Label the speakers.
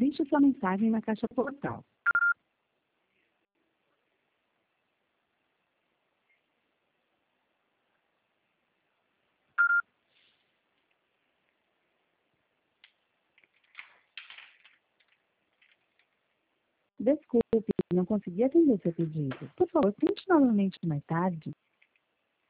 Speaker 1: Deixe sua mensagem na caixa postal. Desculpe, não consegui atender seu pedido. Por favor, tente novamente mais tarde.